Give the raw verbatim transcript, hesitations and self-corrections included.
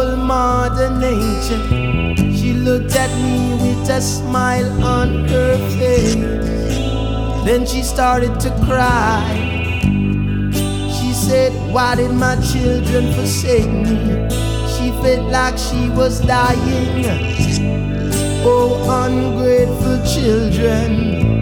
old Mother Nature. She looked at me with a smile on her face. Then she started to cry. She said, why did my children forsake me? She felt like she was dying. Oh, ungrateful children.